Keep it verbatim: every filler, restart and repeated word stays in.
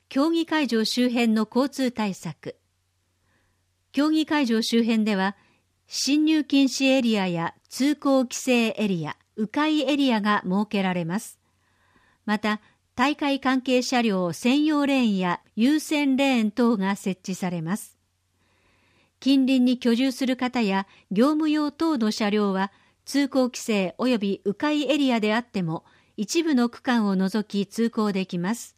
競技会場周辺の交通対策。競技会場周辺では、進入禁止エリアや通行規制エリア、迂回エリアが設けられます。また、大会関係車両専用レーンや優先レーン等が設置されます。近隣に居住する方や業務用等の車両は、通行規制及び迂回エリアであっても、一部の区間を除き通行できます。